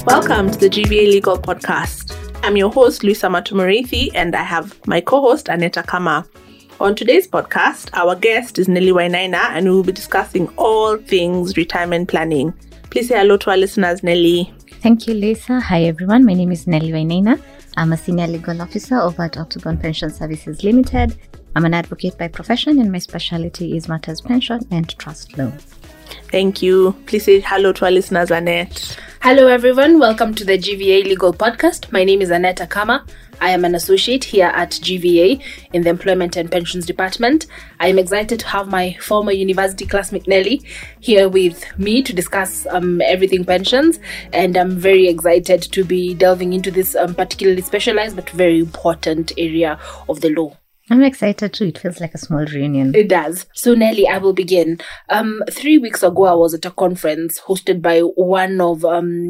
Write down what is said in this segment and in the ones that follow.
Welcome to the GVA Legal Podcast. I'm your host, Luisa Matumurithi, and I have my co-host, Aneta Kama. On today's podcast, our guest is Nelly Wainaina, and we will be discussing all things retirement planning. Please say hello to our listeners, Nelly. Thank you, Lisa. Hi, everyone. My name is Nelly Wainaina. I'm a senior legal officer over at Octagon Pension Services Limited. I'm an advocate by profession, and my specialty is matters pension and trust law. Thank you. Please say hello to our listeners, Annette. Hello, everyone. Welcome to the GVA Legal Podcast. My name is Aneta Kama. I am an associate here at GVA in the Employment and Pensions Department. I am excited to have my former university classmate Nelly here with me to discuss everything pensions, and I'm very excited to be delving into this particularly specialized but very important area of the law. I'm excited too. It feels like a small reunion. It does. So, Nelly, I will begin. 3 weeks ago, I was at a conference hosted by one of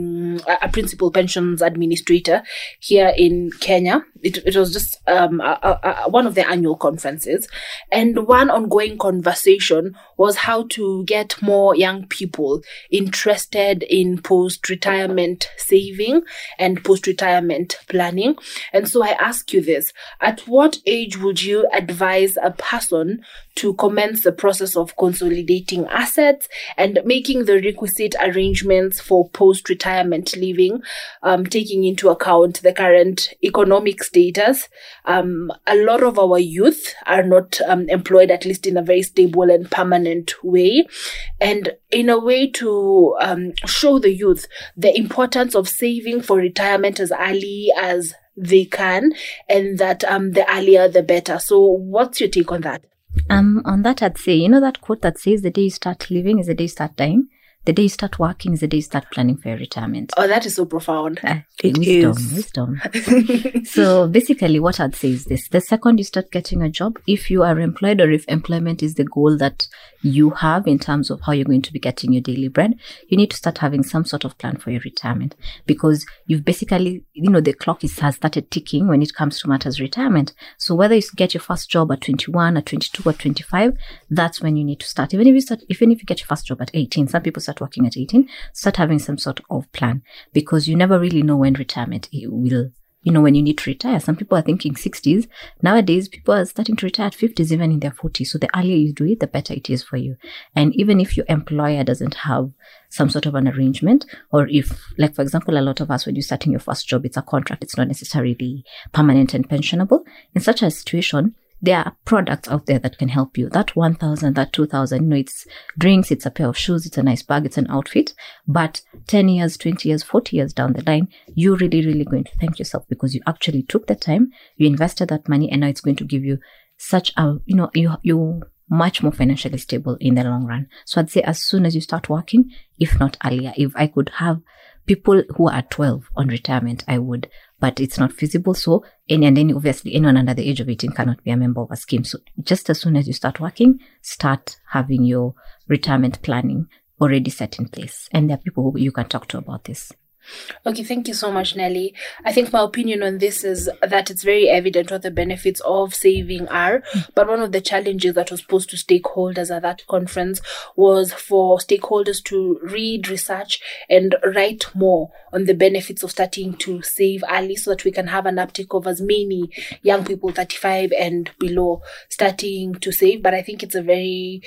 a principal pensions administrator here in Kenya. It was just one of their annual conferences. And one ongoing conversation was how to get more young people interested in post-retirement saving and post-retirement planning. And so I ask you this: at what age would you advise a person to commence the process of consolidating assets and making the requisite arrangements for post-retirement living, taking into account the current economic status? A lot of our youth are not employed, at least in a very stable and permanent way. And in a way to show the youth the importance of saving for retirement as early as they can, and that the earlier the better. So what's your take on that? On that, I'd say, that quote that says the day you start living is the day you start dying. The day you start working is the day you start planning for your retirement. Oh, that is so profound. Wisdom. So basically what I'd say is this: the second you start getting a job, if you are employed or if employment is the goal that you have in terms of how you're going to be getting your daily bread, you need to start having some sort of plan for your retirement, because you've basically, the clock has started ticking when it comes to matters retirement. So whether you get your first job at 21, at 22, or 25, that's when you need to start. Even if you get your first job at 18, some people start working at 18, start having some sort of plan, because you never really know when retirement will, when you need to retire. Some people are thinking 60s. Nowadays, people are starting to retire at 50s, even in their 40s. So the earlier you do it, the better it is for you. And even if your employer doesn't have some sort of an arrangement, or if, like, for example, a lot of us, when you're starting your first job, it's a contract, it's not necessarily permanent and pensionable. In such a situation, there are products out there that can help you. That 1,000, that 2,000, it's drinks, it's a pair of shoes, it's a nice bag, it's an outfit. But 10 years, 20 years, 40 years down the line, you're really, really going to thank yourself, because you actually took the time, you invested that money, and now it's going to give you such a, you're much more financially stable in the long run. So I'd say as soon as you start working, if not earlier. If I could have people who are 12 on retirement, I would, but it's not feasible. So, and then obviously anyone under the age of 18 cannot be a member of a scheme. So just as soon as you start working, start having your retirement planning already set in place. And there are people who you can talk to about this. Okay, thank you so much, Nelly. I think my opinion on this is that it's very evident what the benefits of saving are. But one of the challenges that was posed to stakeholders at that conference was for stakeholders to read, research, and write more on the benefits of starting to save early, so that we can have an uptick of as many young people 35 and below starting to save. But I think it's a very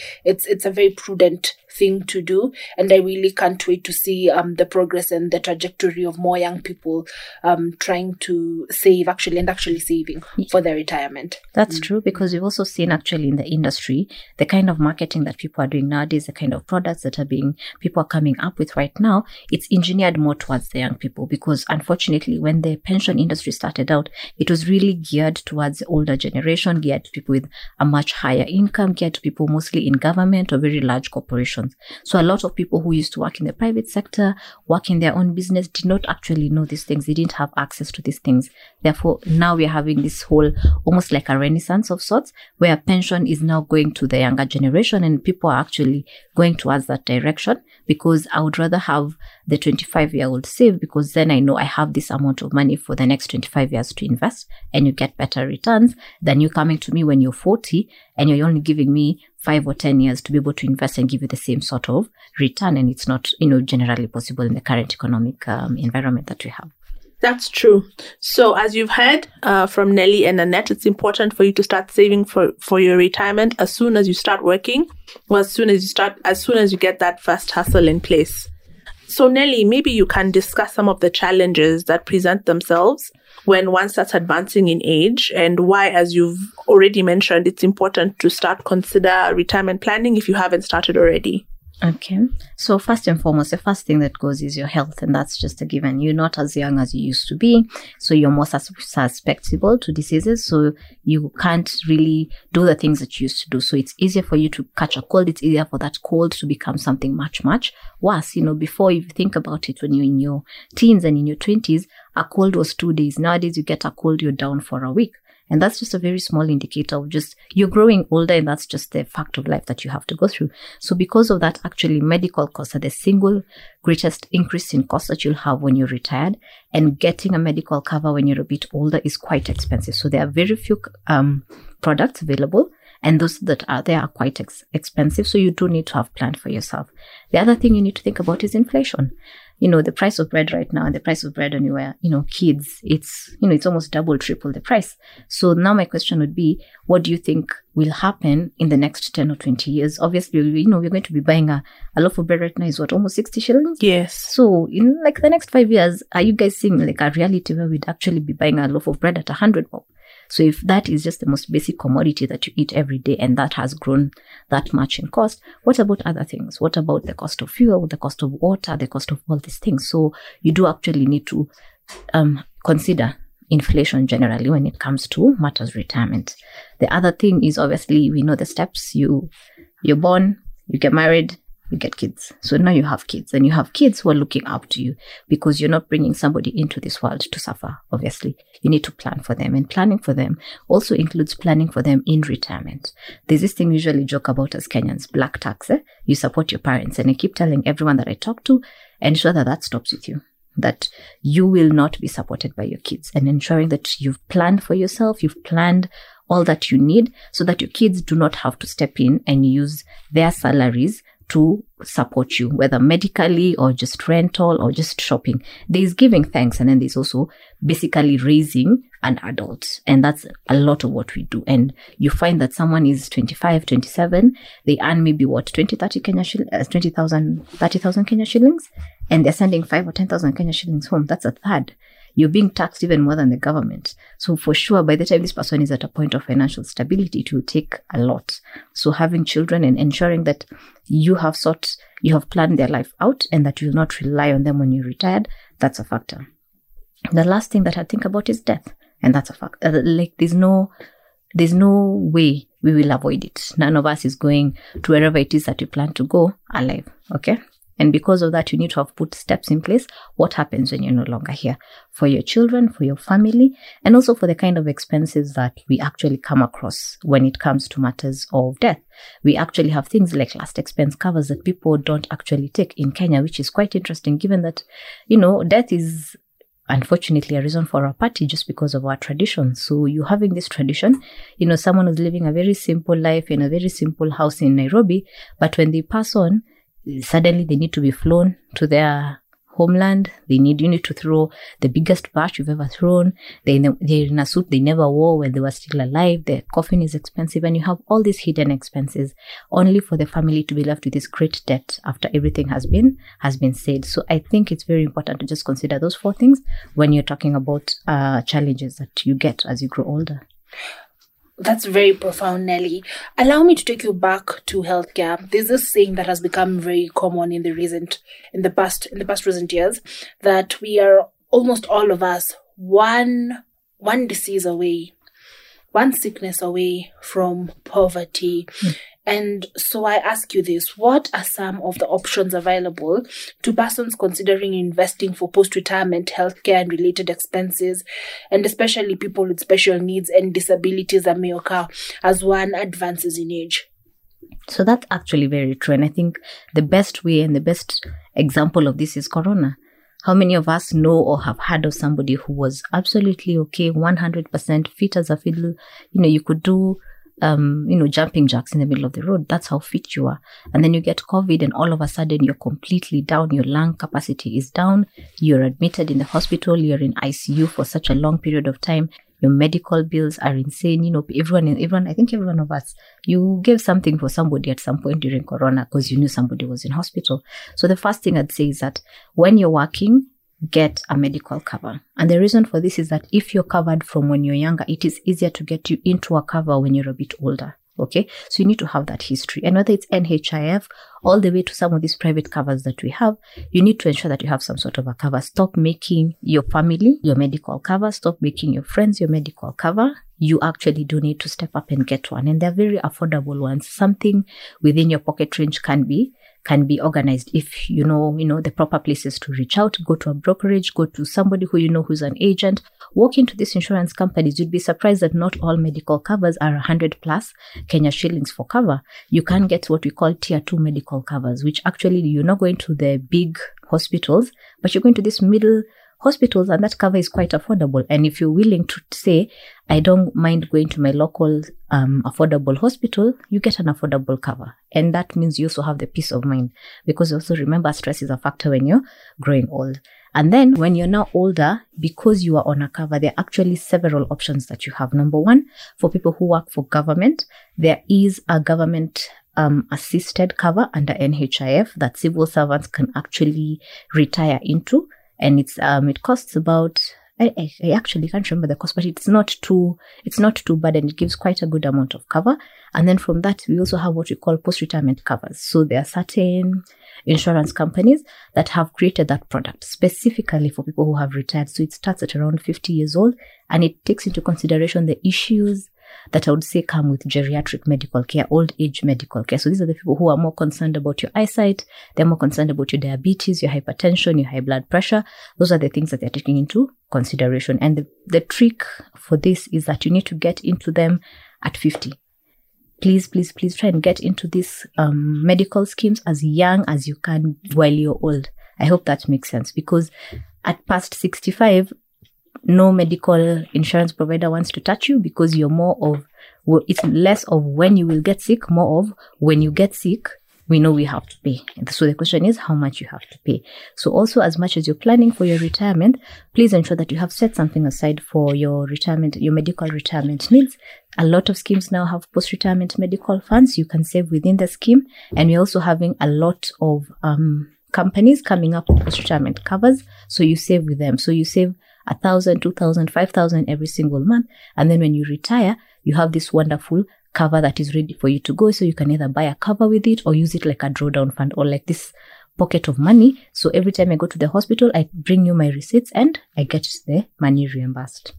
prudent thing to do, and I really can't wait to see the progress and the trajectory of more young people trying to save actually saving for their retirement. That's true, because we've also seen actually in the industry the kind of marketing that people are doing nowadays, the kind of products that people are coming up with right now. It's engineered more towards the young people, because unfortunately when the pension industry started out, it was really geared towards the older generation, geared to people with a much higher income, geared to people mostly in government or very large corporations. So a lot of people who used to work in the private sector, work in their own business, did not actually know these things. They didn't have access to these things. Therefore, now we're having this whole, almost like a renaissance of sorts, where pension is now going to the younger generation, and people are actually going towards that direction, because I would rather have the 25-year-old save, because then I know I have this amount of money for the next 25 years to invest, and you get better returns than you coming to me when you're 40 and you're only giving me 5 or 10 years to be able to invest and give you the same sort of return. And it's not, generally possible in the current economic environment that we have. That's true. So as you've heard from Nelly and Annette, it's important for you to start saving for your retirement as soon as you start working, or as soon as you get that first hustle in place. So Nelly, maybe you can discuss some of the challenges that present themselves when one starts advancing in age, and why, as you've already mentioned, it's important to start consider retirement planning if you haven't started already. Okay. So first and foremost, the first thing that goes is your health, and that's just a given. You're not as young as you used to be, so you're more susceptible to diseases, so you can't really do the things that you used to do. So it's easier for you to catch a cold. It's easier for that cold to become something much, much worse. Before, if you think about it, when you're in your teens and in your 20s, a cold was 2 days. Nowadays, you get a cold, you're down for a week. And that's just a very small indicator of just you're growing older, and that's just the fact of life that you have to go through. So because of that, actually, medical costs are the single greatest increase in cost that you'll have when you're retired. And getting a medical cover when you're a bit older is quite expensive. So there are very few products available, and those that are there are quite expensive. So you do need to have planned for yourself. The other thing you need to think about is inflation. The price of bread right now and the price of bread when you were, kids, it's almost double, triple the price. So now my question would be, what do you think will happen in the next 10 or 20 years? Obviously, we're going to be buying a loaf of bread right now is almost 60 shillings? Yes. So in the next 5 years, are you guys seeing a reality where we'd actually be buying a loaf of bread at 100 bob? So if that is just the most basic commodity that you eat every day, and that has grown that much in cost, what about other things? What about the cost of fuel, the cost of water, the cost of all these things? So you do actually need to consider inflation generally when it comes to matters retirement. The other thing is, obviously, we know the steps. You're born, you get married, you get kids. So now you have kids, and you have kids who are looking up to you, because you're not bringing somebody into this world to suffer. Obviously, you need to plan for them, and planning for them also includes planning for them in retirement. There's this thing we usually joke about as Kenyans, black tax. You support your parents, and I keep telling everyone that I talk to, ensure that stops with you, that you will not be supported by your kids, and ensuring that you've planned for yourself, you've planned all that you need, so that your kids do not have to step in and use their salaries to support you, whether medically or just rental or just shopping. There's giving thanks, and then there's also basically raising an adult. And that's a lot of what we do. And you find that someone is 25, 27, they earn maybe 30,000 Kenya shillings, and they're sending 5 or 10,000 Kenya shillings home. That's a third. You're being taxed even more than the government. So for sure, by the time this person is at a point of financial stability, it will take a lot. So having children and ensuring that you have planned their life out, and that you will not rely on them when you're retired, that's a factor. The last thing that I think about is death. And that's a factor. There's no way we will avoid it. None of us is going to wherever it is that we plan to go alive. Okay? And because of that, you need to have put steps in place. What happens when you're no longer here? For your children, for your family, and also for the kind of expenses that we actually come across when it comes to matters of death. We actually have things like last expense covers that people don't actually take in Kenya, which is quite interesting, given that, death is unfortunately a reason for our party just because of our tradition. So you having this tradition, someone who's living a very simple life in a very simple house in Nairobi, but when they pass on, suddenly they need to be flown to their homeland. You need to throw the biggest bash you've ever thrown. They're in a suit they never wore when they were still alive. Their coffin is expensive, and you have all these hidden expenses only for the family to be left with this great debt after everything has been said. So I think it's very important to just consider those 4 things when you're talking about challenges that you get as you grow older. That's very profound, Nelly. Allow me to take you back to healthcare. There's this saying that has become very common in the past recent years, that we are almost all of us one disease away, one sickness away from poverty. And so I ask you this, what are some of the options available to persons considering investing for post-retirement healthcare and related expenses, and especially people with special needs and disabilities that may occur as one advances in age? So that's actually very true. And I think the best way and the best example of this is Corona. How many of us know or have heard of somebody who was absolutely okay, 100% fit as a fiddle? You could do jumping jacks in the middle of the road. That's how fit you are. And then you get COVID and all of a sudden you're completely down. Your lung capacity is down. You're admitted in the hospital. You're in ICU for such a long period of time. Your medical bills are insane. Everyone, I think every one of us, you gave something for somebody at some point during Corona because you knew somebody was in hospital. So the first thing I'd say is that when you're working, get a medical cover. And the reason for this is that if you're covered from when you're younger, it is easier to get you into a cover when you're a bit older. Okay, so you need to have that history. And whether it's NHIF, all the way to some of these private covers that we have, you need to ensure that you have some sort of a cover. Stop making your family your medical cover. Stop making your friends your medical cover. You actually do need to step up and get one. And they're very affordable ones. Something within your pocket range can be organized if you know the proper places to reach out. Go to a brokerage, go to somebody who you know who's an agent, walk into these insurance companies. You'd be surprised that not all medical covers are 100 plus Kenya shillings for cover. You can get what we call tier 2 medical covers, which actually you're not going to the big hospitals, but you're going to these middle hospitals, and that cover is quite affordable. And if you're willing to say, I don't mind going to my local affordable hospital, you get an affordable cover. And that means you also have the peace of mind, because also remember, stress is a factor when you're growing old. And then when you're now older, because you are on a cover, there are actually several options that you have. Number one, for people who work for government, there is a government assisted cover under NHIF that civil servants can actually retire into. And it costs about, I actually can't remember the cost, but it's not too bad, and it gives quite a good amount of cover. And then from that, we also have what we call post-retirement covers. So there are certain insurance companies that have created that product specifically for people who have retired. So it starts at around 50 years old, and it takes into consideration the issues that I would say come with geriatric medical care, old age medical care. So these are the people who are more concerned about your eyesight. They're more concerned about your diabetes, your hypertension, your high blood pressure. Those are the things that they're taking into consideration. And the trick for this is that you need to get into them at 50. Please try and get into these medical schemes as young as you can while you're old. I hope that makes sense, because at past 65, no medical insurance provider wants to touch you, because you're more of, it's less of when you will get sick, more of when you get sick, we know we have to pay. So the question is how much you have to pay. So also, as much as you're planning for your retirement, please ensure that you have set something aside for your retirement, your medical retirement needs. A lot of schemes now have post-retirement medical funds. You can save within the scheme. And we're also having a lot of companies coming up with post-retirement covers. So you save with them. So you save 1,000, 2,000, 5,000 every single month. And then when you retire, you have this wonderful cover that is ready for you to go. So you can either buy a cover with it or use it like a drawdown fund or like this pocket of money. So every time I go to the hospital, I bring you my receipts and I get the money reimbursed.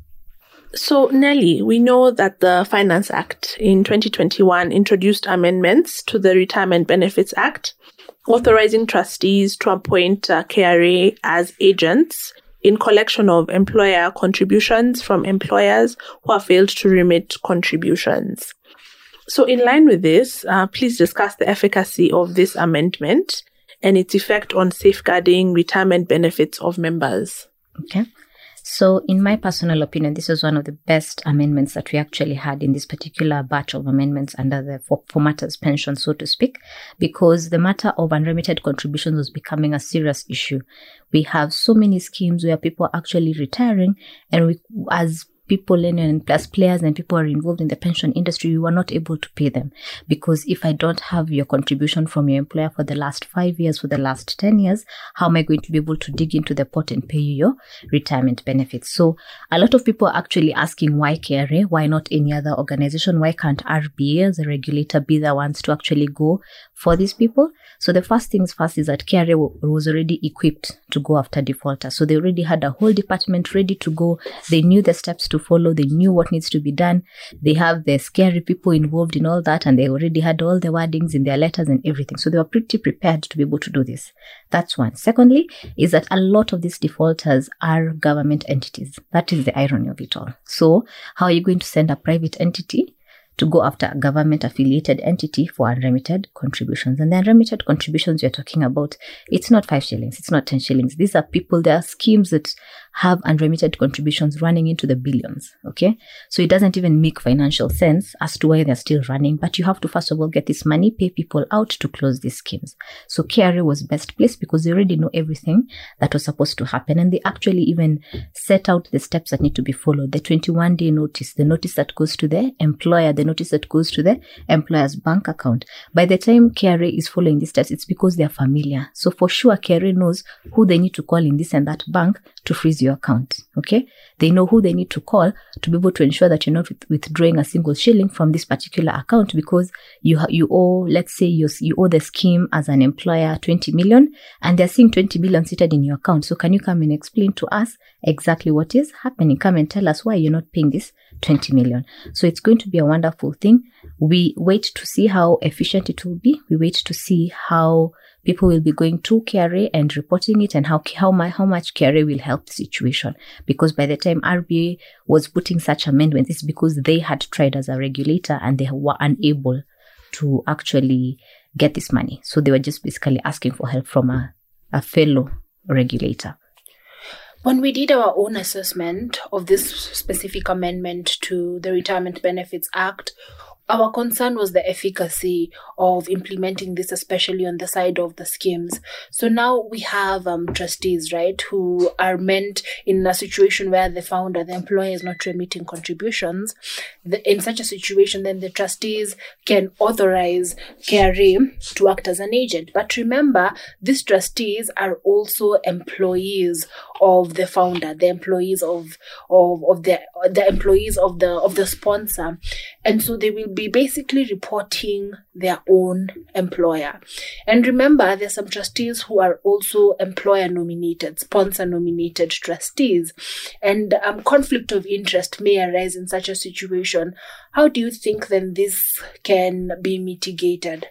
So, Nelly, we know that the Finance Act in 2021 introduced amendments to the Retirement Benefits Act, authorizing trustees to appoint KRA as agents in collection of employer contributions from employers who have failed to remit contributions. So in line with this, please discuss the efficacy of this amendment and its effect on safeguarding retirement benefits of members. Okay. So in my personal opinion, this is one of the best amendments that we actually had in this particular batch of amendments under the for matters pension, so to speak, because the matter of unremitted contributions was becoming a serious issue. We have so many schemes where people are actually retiring, and we, as people and plus players and people are involved in the pension industry, you are not able to pay them, because if I don't have your contribution from your employer for the last 5 years, for the last 10 years, how am I going to be able to dig into the pot and pay you your retirement benefits? So a lot of people are actually asking, why KRA? Why not any other organization? Why can't RBA as a regulator be the ones to actually go for these people? So the first things first is that KRA was already equipped to go after defaulters. So they already had a whole department ready to go. They knew the steps to follow. They knew what needs to be done. They have the scary people involved in all that, and they already had all the wordings in their letters and everything. So they were pretty prepared to be able to do this. That's one. Secondly, is that a lot of these defaulters are government entities. That is the irony of it all. So how are you going to send a private entity to go after a government-affiliated entity for unremitted contributions. And the unremitted contributions you're talking about, it's not 5 shillings, it's not 10 shillings. These are people, there are schemes that have unremitted contributions running into the billions, okay? So it doesn't even make financial sense as to why they're still running, but you have to first of all get this money, pay people out to close these schemes. So KRA was best placed because they already know everything that was supposed to happen, and they actually even set out the steps that need to be followed. The 21-day notice, the notice that goes to the employer, the notice that goes to the employer's bank account. By the time KRA is following these steps, it's because they're familiar. So for sure, KRA knows who they need to call in this and that bank to freeze your account, okay? They know who they need to call to be able to ensure that you're not withdrawing a single shilling from this particular account, because you owe, let's say you owe the scheme as an employer 20 million, and they're seeing 20 million seated in your account. So can you come and explain to us exactly what is happening? Come and tell us why you're not paying this 20 million. So it's going to be a wonderful thing. We wait to see how efficient it will be. We wait to see how people will be going to KRA and reporting it, and how much KRA will help the situation. Because by the time RBA was putting such amendments, it's because they had tried as a regulator and they were unable to actually get this money. So they were just basically asking for help from a fellow regulator. When we did our own assessment of this specific amendment to the Retirement Benefits Act, our concern was the efficacy of implementing this, especially on the side of the schemes. So now we have trustees, right, who are meant in a situation where the founder, the employer, is not remitting contributions. In such a situation, then the trustees can authorize KRA to act as an agent. But remember, these trustees are also employees of the founder, the employees of the employees of the sponsor, and so they will be basically reporting their own employer. And remember, there's some trustees who are also employer nominated, sponsor nominated trustees, and conflict of interest may arise in such a situation. How do you think then this can be mitigated?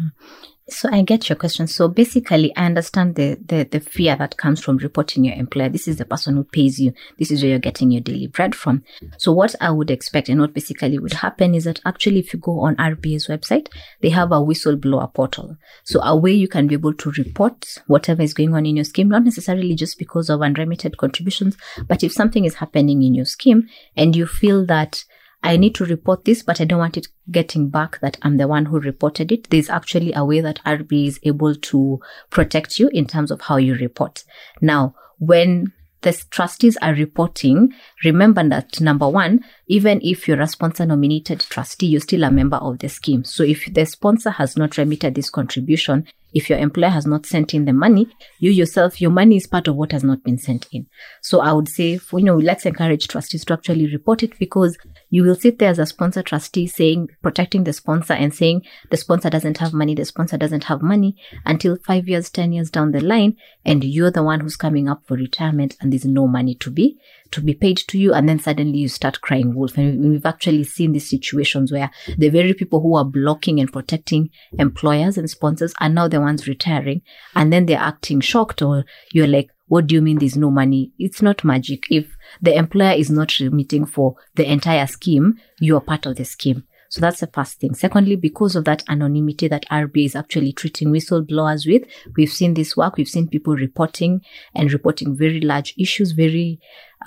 So I get your question. So basically, I understand the fear that comes from reporting your employer. This is the person who pays you. This is where you're getting your daily bread from. So what I would expect and what basically would happen is that actually if you go on RBA's website, they have a whistleblower portal. So a way you can be able to report whatever is going on in your scheme, not necessarily just because of unremitted contributions, but if something is happening in your scheme and you feel that I need to report this, but I don't want it getting back that I'm the one who reported it, there's actually a way that RBA is able to protect you in terms of how you report. Now, when the trustees are reporting, remember that number one, even if you're a sponsor nominated trustee, you're still a member of the scheme. So if the sponsor has not remitted this contribution, if your employer has not sent in the money, you yourself, your money is part of what has not been sent in. So I would say, let's encourage trustees to actually report it, because you will sit there as a sponsor trustee saying, protecting the sponsor and saying the sponsor doesn't have money, the sponsor doesn't have money until 5 years, 10 years down the line, and you're the one who's coming up for retirement and there's no money to be paid to you, and then suddenly you start crying wolf. And we've actually seen these situations where the very people who are blocking and protecting employers and sponsors are now the ones retiring, and then they're acting shocked, or you're like, what do you mean there's no money? It's not magic. If the employer is not remitting for the entire scheme, you are part of the scheme. So that's the first thing. Secondly, because of that anonymity that RBA is actually treating whistleblowers with, we've seen this work. We've seen people reporting very large issues, very,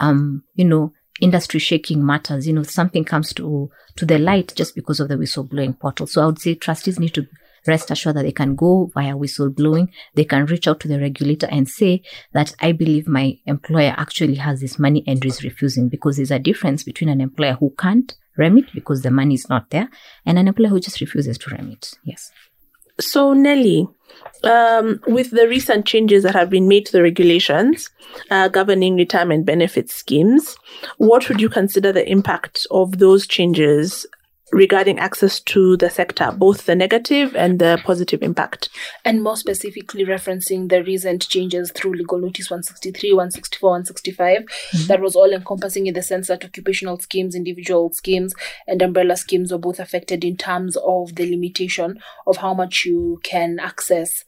industry shaking matters. Something comes to the light just because of the whistleblowing portal. So I would say trustees need to rest assured that they can go via whistleblowing. They can reach out to the regulator and say that I believe my employer actually has this money and is refusing, because there's a difference between an employer who can't remit because the money is not there and an employer who just refuses to remit. Yes. So Nelly, with the recent changes that have been made to the regulations governing retirement benefit schemes, what would you consider the impact of those changes regarding access to the sector, both the negative and the positive impact? And more specifically referencing the recent changes through Legal Notice 163, 164, 165, that was all encompassing in the sense that occupational schemes, individual schemes, and umbrella schemes were both affected in terms of the limitation of how much you can access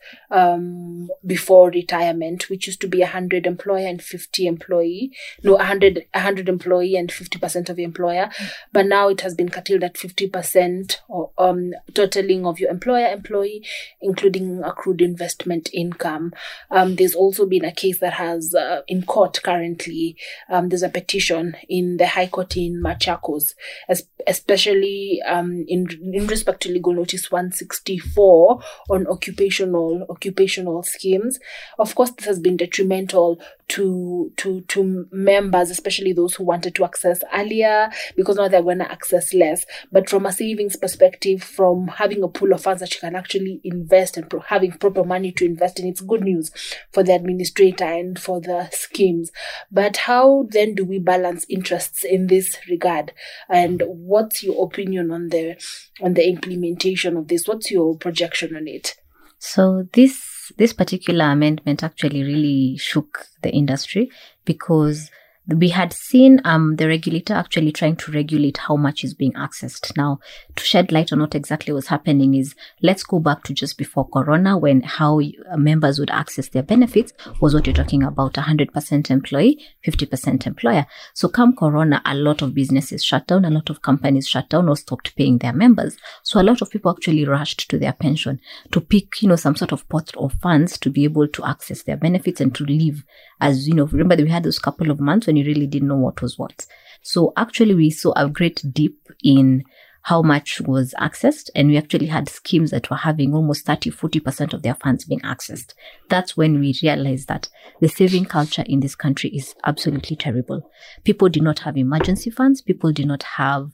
before retirement, which used to be 100 employer and 50 employee. No, 100 employee and 50% of the employer. But now it has been curtailed at 50 50% or totaling of your employer-employee, including accrued investment income. There's also been a case that has in court currently. There's a petition in the High Court in Machakos, especially in respect to Legal Notice 164 on occupational schemes. Of course, this has been detrimental to members, especially those who wanted to access earlier, because now they're going to access less. But from a savings perspective, from having a pool of funds that you can actually invest and having proper money to invest in, it's good news for the administrator and for the schemes. But how then do we balance interests in this regard? And what's your opinion on the implementation of this? What's your projection on it? So this particular amendment actually really shook the industry, because we had seen the regulator actually trying to regulate how much is being accessed. Now, to shed light on what exactly was happening is, let's go back to just before Corona, when how members would access their benefits was what you're talking about, 100% employee, 50% employer. So come Corona, a lot of businesses shut down, a lot of companies shut down or stopped paying their members. So a lot of people actually rushed to their pension to pick, some sort of pot of funds to be able to access their benefits and to live. As remember that we had those couple of months when you really didn't know what was what. So actually we saw a great dip in how much was accessed, and we actually had schemes that were having almost 30-40% of their funds being accessed. That's when we realized that the saving culture in this country is absolutely terrible. People did not have emergency funds. People did not have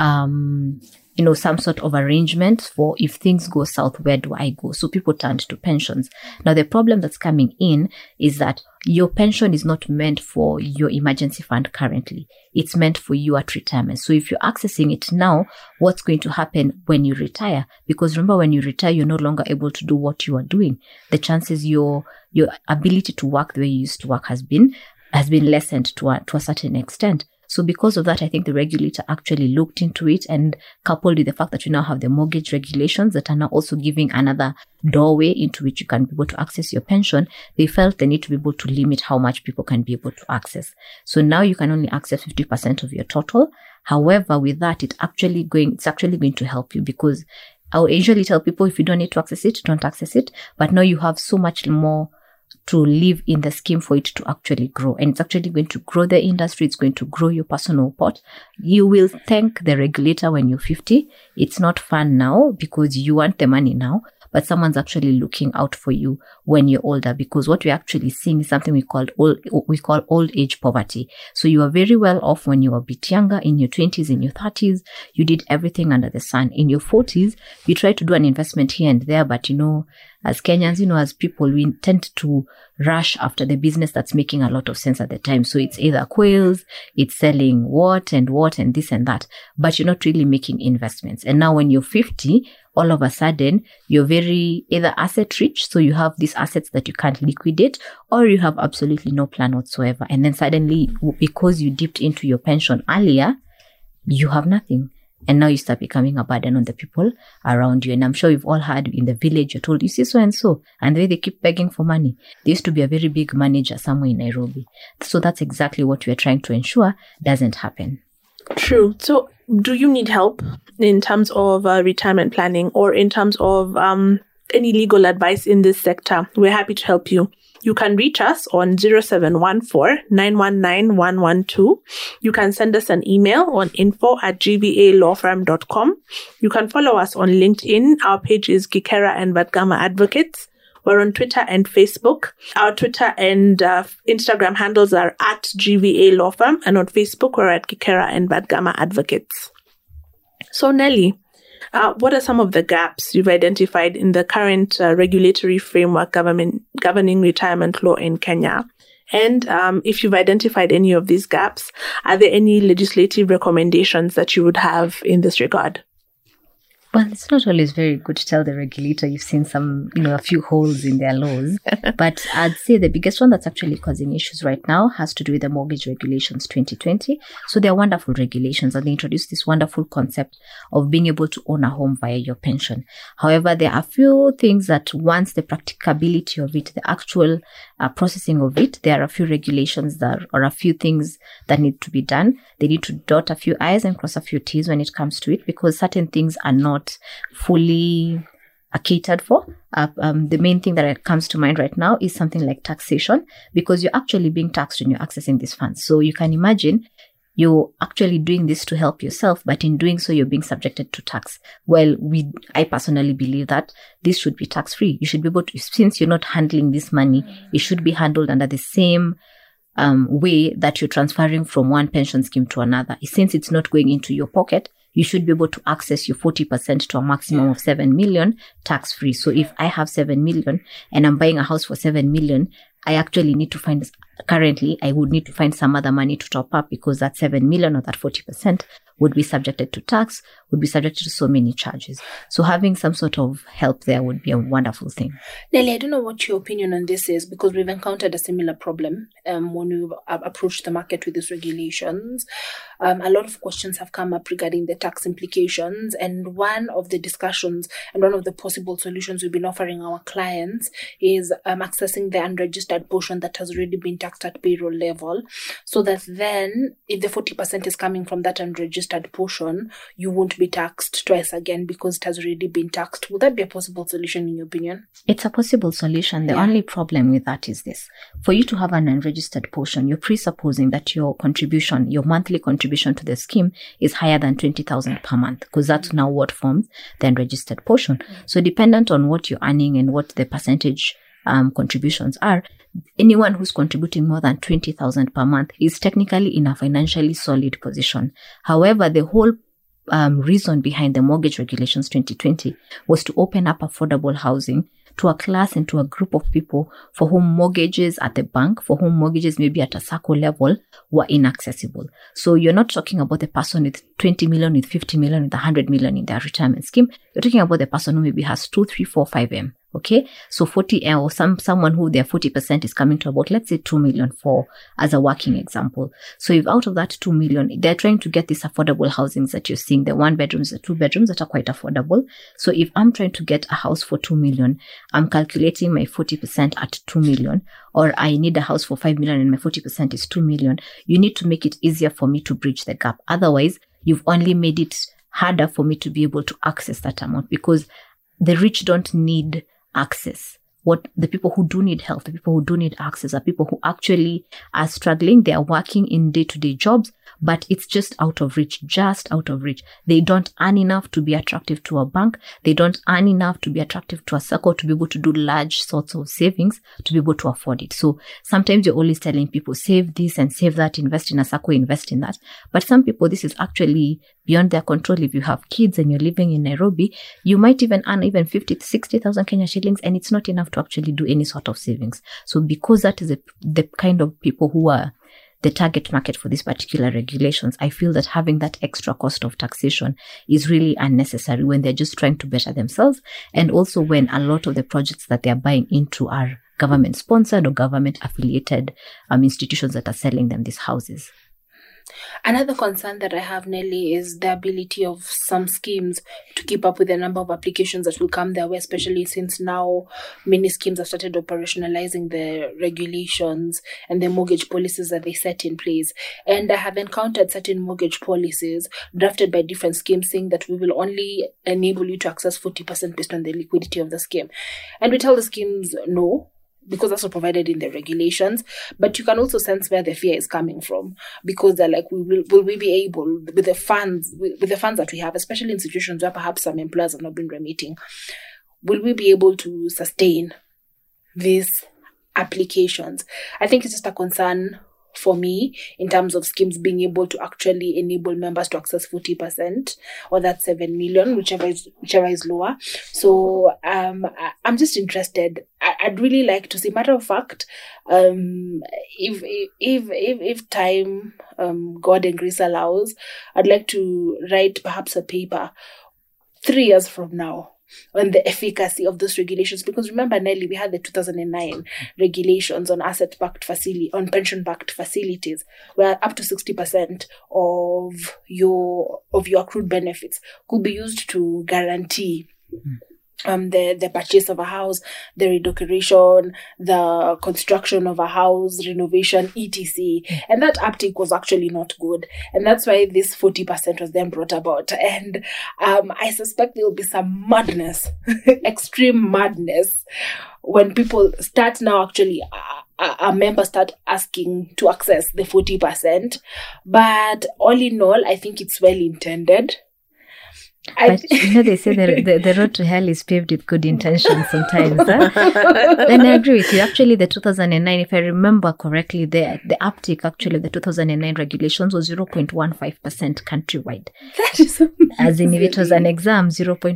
some sort of arrangement for, if things go south, where do I go? So people turned to pensions. Now, the problem that's coming in is that your pension is not meant for your emergency fund currently. It's meant for you at retirement. So if you're accessing it now, what's going to happen when you retire? Because remember, when you retire, you're no longer able to do what you are doing. The chances your ability to work the way you used to work has been lessened to a certain extent. So because of that, I think the regulator actually looked into it, and coupled with the fact that you now have the mortgage regulations that are now also giving another doorway into which you can be able to access your pension, they felt they need to be able to limit how much people can be able to access. So now you can only access 50% of your total. However, with that, it's actually going to help you, because I will usually tell people, if you don't need to access it, don't access it. But now you have so much more to live in the scheme for it to actually grow. And it's actually going to grow the industry. It's going to grow your personal pot. You will thank the regulator when you're 50. It's not fun now because you want the money now, but someone's actually looking out for you when you're older, because what we're actually seeing is something we call old age poverty. So you are very well off when you were a bit younger, in your 20s, in your 30s, you did everything under the sun. In your 40s, you try to do an investment here and there, but as Kenyans, as people, we tend to rush after the business that's making a lot of sense at the time. So it's either quails, it's selling what and this and that, but you're not really making investments. And now when you're 50, all of a sudden, you're very either asset rich, so you have these assets that you can't liquidate, or you have absolutely no plan whatsoever. And then suddenly, because you dipped into your pension earlier, you have nothing. And now you start becoming a burden on the people around you. And I'm sure you've all heard in the village, you're told, you see so and so. And the way they keep begging for money. There used to be a very big manager somewhere in Nairobi. So that's exactly what we're trying to ensure doesn't happen. True. So do you need help in terms of retirement planning, or in terms of any legal advice in this sector? We're happy to help you. You can reach us on 0714-919-112. You can send us an email on info@gvalawfirm.com. You can follow us on LinkedIn. Our page is Gikera and Vadgama Advocates. We're on Twitter and Facebook. Our Twitter and Instagram handles are @GVA Law Firm, and on Facebook we're at Gikera and Vadgama Advocates. So Nelly, what are some of the gaps you've identified in the current regulatory framework governing retirement law in Kenya? And if you've identified any of these gaps, are there any legislative recommendations that you would have in this regard? Well, it's not always very good to tell the regulator you've seen some, a few holes in their laws. But I'd say the biggest one that's actually causing issues right now has to do with the Mortgage Regulations 2020. So they're wonderful regulations, and they introduced this wonderful concept of being able to own a home via your pension. However, there are a few things that once the practicability of it, the actual processing of it, there are a few regulations or a few things that need to be done. They need to dot a few I's and cross a few T's when it comes to it, because certain things are not fully catered for. The main thing that comes to mind right now is something like taxation, because you're actually being taxed when you're accessing these funds. So you can imagine you're actually doing this to help yourself, but in doing so, you're being subjected to tax. Well, I personally believe that this should be tax-free. You should be able to, since you're not handling this money, it should be handled under the same way that you're transferring from one pension scheme to another. Since it's not going into your pocket, you should be able to access your 40% to a maximum of 7 million tax-free. So if I have 7 million and I'm buying a house for 7 million, I actually need to find, currently, I would need to find some other money to top up, because that 7 million or that 40% would be subjected to tax, would be subjected to so many charges. So having some sort of help there would be a wonderful thing. Nelly, I don't know what your opinion on this is, because we've encountered a similar problem when we've approached the market with these regulations. A lot of questions have come up regarding the tax implications, and one of the discussions and one of the possible solutions we've been offering our clients is accessing the unregistered portion that has already been taxed at payroll level, so that then if the 40% is coming from that unregistered portion, you won't be taxed twice again because it has already been taxed. Would that be a possible solution in your opinion? It's a possible solution. The only problem with that is this. For you to have an unregistered portion, you're presupposing that your contribution, your monthly contribution to the scheme is higher than 20,000 per month, because that's now what forms the unregistered portion. So dependent on what you're earning and what the percentage contributions are, anyone who's contributing more than 20,000 per month is technically in a financially solid position. However, the whole reason behind the mortgage regulations 2020 was to open up affordable housing to a class and to a group of people for whom mortgages at the bank, for whom mortgages maybe at a SACCO level were inaccessible. So you're not talking about the person with 20 million, with 50 million, with 100 million in their retirement scheme. You're talking about the person who maybe has 2, 3, 4, 5M. Okay, so 40 or someone who their 40% is coming to about, let's say, 2 million for as a working example. So if out of that 2 million, they're trying to get these affordable housings that you're seeing, the 1 bedrooms, the 2 bedrooms that are quite affordable. So if I'm trying to get a house for 2 million, I'm calculating my 40% at 2 million, or I need a house for 5 million and my 40% is 2 million. You need to make it easier for me to bridge the gap. Otherwise, you've only made it harder for me to be able to access that amount, because the rich don't need access. What the people who do need help, the people who do need access, are people who actually are struggling. They are working in day-to-day jobs, but it's just out of reach. They don't earn enough to be attractive to a bank. They don't earn enough to be attractive to a SACCO, to be able to do large sorts of savings, to be able to afford it. So sometimes you're always telling people, save this and save that, invest in a SACCO, invest in that. But some people, this is actually beyond their control. If you have kids and you're living in Nairobi, you might even earn even 50 to 60,000 Kenya shillings, and it's not enough to actually do any sort of savings. So because that is the kind of people who are the target market for these particular regulations, I feel that having that extra cost of taxation is really unnecessary when they're just trying to better themselves, and also when a lot of the projects that they're buying into are government sponsored or government affiliated institutions that are selling them these houses. Another concern that I have, Nelly, is the ability of some schemes to keep up with the number of applications that will come their way, especially since now many schemes have started operationalizing the regulations and the mortgage policies that they set in place. And I have encountered certain mortgage policies drafted by different schemes saying that we will only enable you to access 40% based on the liquidity of the scheme. And we tell the schemes no, because that's not provided in the regulations. But you can also sense where the fear is coming from, because they're like, will we be able, with the funds that we have, especially in situations where perhaps some employers have not been remitting, will we be able to sustain these applications? I think it's just a concern for me in terms of schemes being able to actually enable members to access 40% or that 7 million, whichever is lower. So I'm just interested. I'd really like to see, matter of fact, if time, God and grace allows, I'd like to write perhaps a paper 3 years from now on the efficacy of those regulations. Because remember, Nelly, we had the 2009 regulations on on pension-backed facilities, where up to 60% of your accrued benefits could be used to guarantee the purchase of a house, the redecoration, the construction of a house, renovation, etc. And that uptake was actually not good. And that's why this 40% was then brought about. And I suspect there will be some madness, extreme madness, when people start now actually, a member start asking to access the 40%. But all in all, I think it's well intended. But they say the road to hell is paved with good intentions sometimes. Huh? And I agree with you. Actually, the 2009, if I remember correctly, the uptake actually of the 2009 regulations was 0.15% countrywide. That is amazing. As in, if it was an exam,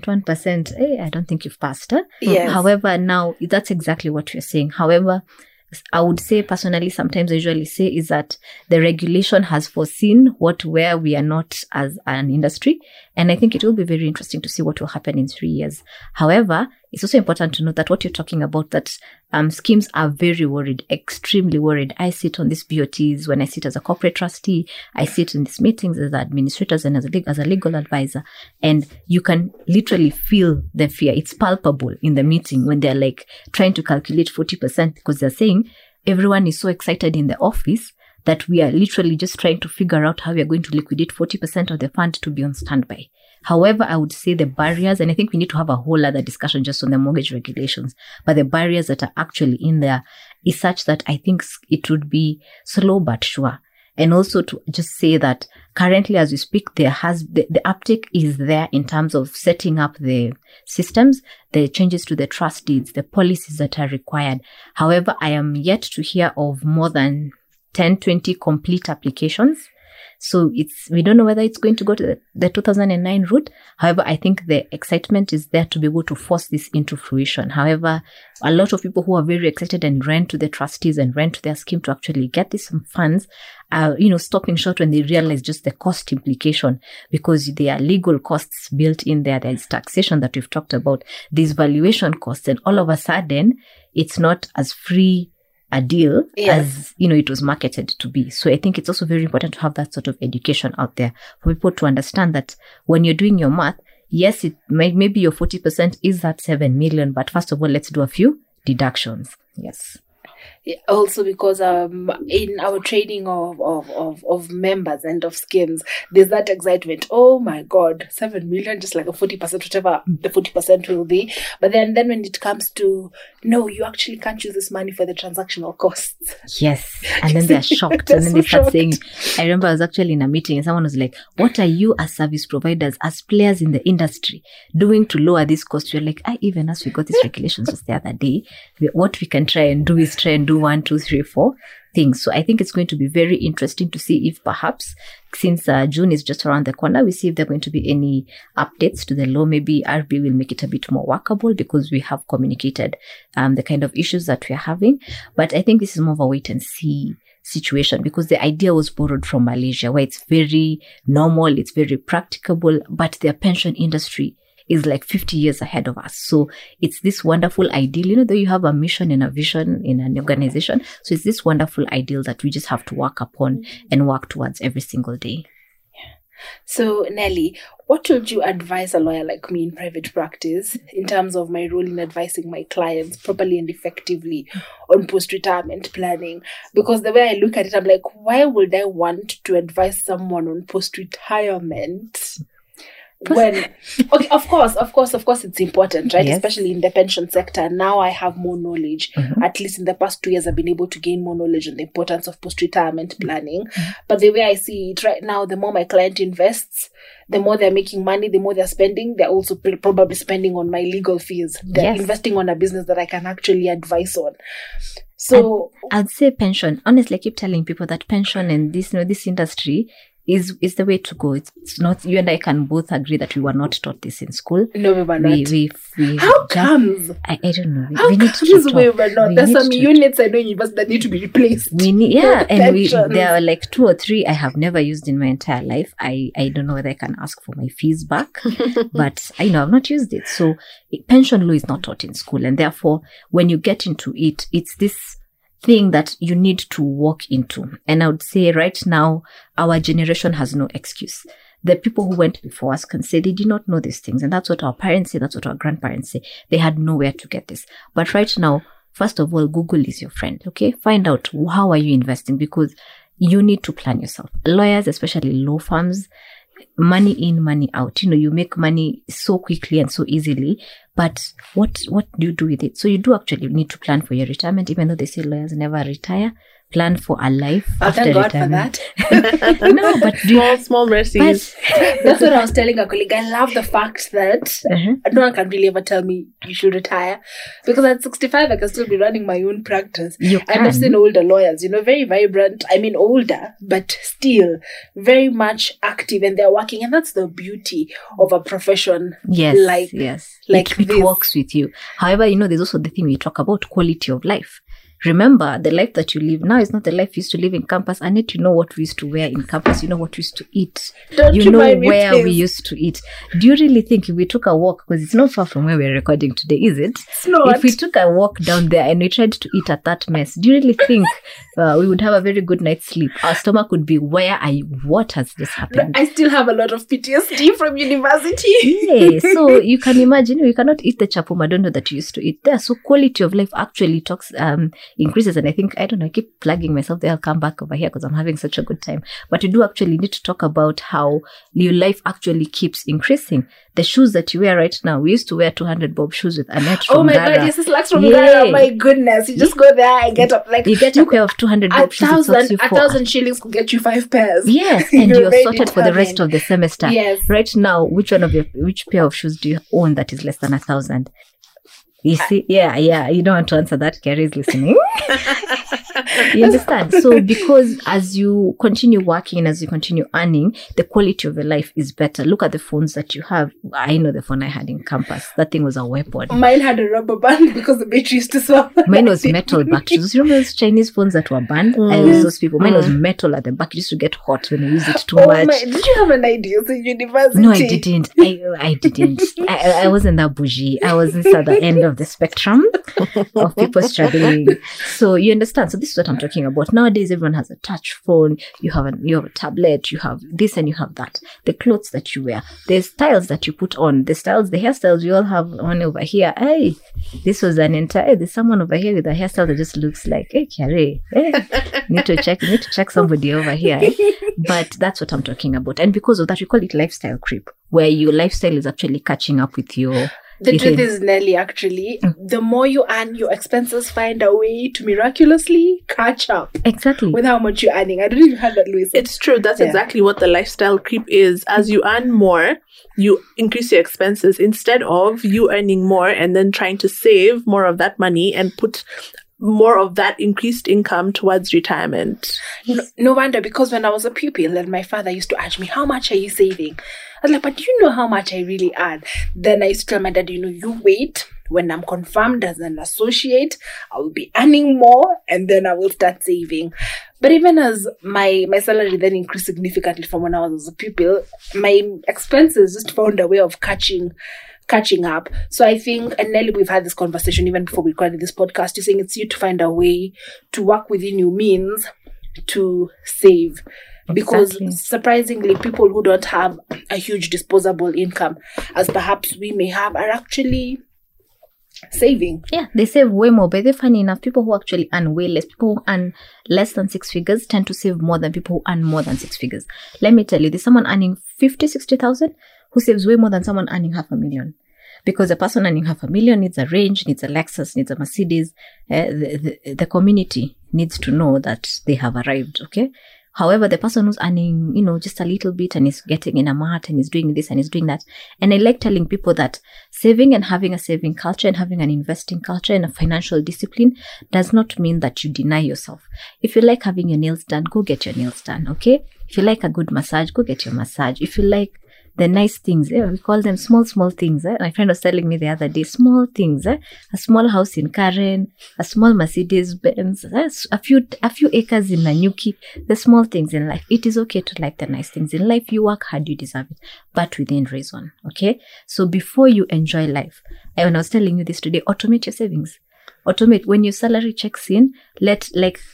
0.1%, I don't think you've passed. Huh? Yes. However, now that's exactly what you're saying. However, I would say personally, sometimes I usually say is that the regulation has foreseen where we are not as an industry. And I think it will be very interesting to see what will happen in 3 years. However, it's also important to note that what you're talking about, that schemes are very worried, extremely worried. I sit on these BOTs when I sit as a corporate trustee. I sit in these meetings as administrators and as a legal advisor. And you can literally feel the fear. It's palpable in the meeting when they're like trying to calculate 40%, because they're saying everyone is so excited in the office that we are literally just trying to figure out how we are going to liquidate 40% of the fund to be on standby. However, I would say the barriers, and I think we need to have a whole other discussion just on the mortgage regulations, but the barriers that are actually in there is such that I think it would be slow but sure. And also to just say that currently as we speak, the uptake is there in terms of setting up the systems, the changes to the trust deeds, the policies that are required. However, I am yet to hear of more than 10, 20 complete applications. So we don't know whether it's going to go to the 2009 route. However, I think the excitement is there to be able to force this into fruition. However, a lot of people who are very excited and ran to the trustees and ran to their scheme to actually get these funds are, stopping short when they realize just the cost implication, because there are legal costs built in there. There's taxation that we've talked about, these valuation costs, and all of a sudden it's not as free a deal as it was marketed to be. So I think it's also very important to have that sort of education out there for people to understand that when you're doing your math, yes, it maybe your 40% is that 7 million, but first of all, let's do a few deductions. Yes. Also, because in our training of members and of schemes, there's that excitement. Oh my God, 7 million, just like a 40%, whatever the 40% will be. But then when it comes to, no, you actually can't use this money for the transactional costs. Yes. And then they're shocked. And then they start saying, I remember I was actually in a meeting and someone was like, what are you as service providers, as players in the industry doing to lower this cost? You're like, even as we got these regulations just the other day, what we can try and do is try and do 1, 2, 3, 4 things. So I think it's going to be very interesting to see if perhaps, since June is just around the corner, we see if there are going to be any updates to the law. Maybe RB will make it a bit more workable because we have communicated the kind of issues that we are having. But I think this is more of a wait and see situation, because the idea was borrowed from Malaysia, where it's very normal, it's very practicable, but their pension industry is like 50 years ahead of us. So it's this wonderful ideal, though you have a mission and a vision in an organization. So it's this wonderful ideal that we just have to work upon and work towards every single day. So Nelly, what would you advise a lawyer like me in private practice in terms of my role in advising my clients properly and effectively on post-retirement planning? Because the way I look at it, I'm like, why would I want to advise someone on post-retirement? When, okay, of course, it's important, right? Yes. Especially in the pension sector. Now I have more knowledge. Mm-hmm. At least in the past 2 years, I've been able to gain more knowledge on the importance of post-retirement planning. Mm-hmm. But the way I see it right now, the more my client invests, the more they're making money, the more they're spending. They're also probably spending on my legal fees. They're investing on a business that I can actually advise on. So I'd say pension. Honestly, I keep telling people that pension and this industry is the way to go. It's not, you and I can both agree that we were not taught this in school. No, we were not. How comes? I don't know. How comes we were not? There's some units I know in university that need to be replaced. And there are like 2 or 3 I have never used in my entire life. I don't know whether I can ask for my fees back, but I've not used it. So pension law is not taught in school, and therefore when you get into it, it's this thing that you need to walk into. And I would say right now, our generation has no excuse. the people who went before us can say they did not know these things. And that's what our parents say. That's what our grandparents say. They had nowhere to get this. But right now, first of all, Google is your friend. Okay. Find out how are you investing, because you need to plan yourself. Lawyers, especially law firms, money in, money out. You make money so quickly and so easily, but what do you do with it? So you do actually need to plan for your retirement, even though they say lawyers never retire. Plan for a life after thank God retirement. for that. No, but small mercies. That's what I was telling a colleague. I love the fact that no one can really ever tell me you should retire, because at 65 I can still be running my own practice. You And I've seen older lawyers, very vibrant. I mean, older, but still very much active, and they're working. And that's the beauty of a profession. Yes, like it this. works with you. However, there's also the thing we talk about, quality of life. Remember, the life that you live now is not the life you used to live in campus. I need to know what we used to wear in campus. You know what we used to eat. Don't you know remind me, where please. we used to eat. Do you really think if we took a walk, because it's not far from where we're recording today, is it? It's not. If we took a walk down there and we tried to eat at that mess, do you really think we would have a very good night's sleep? Our stomach would be, what has just happened? I still have a lot of PTSD from university. Yeah, so you can imagine you cannot eat the chapo madondo that you used to eat there. So quality of life actually increases. And I think, I don't know, I keep plugging myself there. I'll come back over here because I'm having such a good time. But we do actually need to talk about how your life actually keeps increasing. The shoes that you wear right now, we used to wear 200 bob shoes with Annette from Oh my Gara. God, yes, it's slacks from Gara. My goodness. You just go there and get up. You get a pair of 200 bob shoes. 1,000 shillings could get you 5 pairs. Yes, and you're ready sorted to for the come rest in. of the semester. Yes. Right now, which pair of shoes do you own that is less than 1,000? You see, yeah. You don't want to answer that. Carrie's listening. You understand? So because as you continue working and as you continue earning, the quality of your life is better. Look at the phones that you have. I know the phone I had in campus. That thing was a weapon. Mine had a rubber band because the battery used to swap. Mine was metal back. You remember those Chinese phones that were banned? I was those people. Mine was metal at the back. It used to get hot when you use it too much. Did you have an idea in university? No, I didn't. I didn't. I wasn't that bougie. I was at the end of the spectrum of people struggling. So you understand. So this is what I'm talking about. Nowadays, everyone has a touch phone. You have a tablet. You have this and you have that. The clothes that you wear, the styles that you put on, the hairstyles. We all have one over here. Hey, this was there's someone over here with a hairstyle that just looks like, hey, Carrie. Hey, you need to check somebody over here. But that's what I'm talking about. And because of that, we call it lifestyle creep, where your lifestyle is actually catching up with your... The truth is, Nelly, actually, the more you earn, your expenses find a way to miraculously catch up. Exactly. With how much you're earning. I don't know if you heard that, Louisa. It's true. That's exactly what the lifestyle creep is. As you earn more, you increase your expenses instead of you earning more and then trying to save more of that money and put more of that increased income towards retirement. No wonder, because when I was a pupil and my father used to ask me, how much are you saving? I was like, but do you know how much I really earn? Then I used to tell my dad, you wait. When I'm confirmed as an associate, I will be earning more and then I will start saving. But even as my salary then increased significantly from when I was a pupil, my expenses just found a way of catching up. So I think, and Nelly, we've had this conversation even before we recorded this podcast, you're saying it's you to find a way to work within your means to save. Because surprisingly, people who don't have a huge disposable income, as perhaps we may have, are actually saving. Yeah, they save way more. But they're funny enough, people who actually earn way less, people who earn less than 6 figures tend to save more than people who earn more than 6 figures. Let me tell you, there's someone earning 50,000-60,000 who saves way more than someone earning 500,000. Because the person earning 500,000 needs a range, needs a Lexus, needs a Mercedes. The community needs to know that they have arrived, okay? However, the person who's earning, just a little bit and is getting in a mat and is doing this and is doing that. And I like telling people that saving and having a saving culture and having an investing culture and a financial discipline does not mean that you deny yourself. If you like having your nails done, go get your nails done, okay? If you like a good massage, go get your massage. If you like the nice things, we call them small things. My friend was telling me the other day, small things. A small house in Karen, a small Mercedes Benz, a few acres in Nanyuki. The small things in life. It is okay to like the nice things in life. You work hard, you deserve it, but within reason. Okay. So before you enjoy life, when I was telling you this today, automate your savings. Automate when your salary checks in.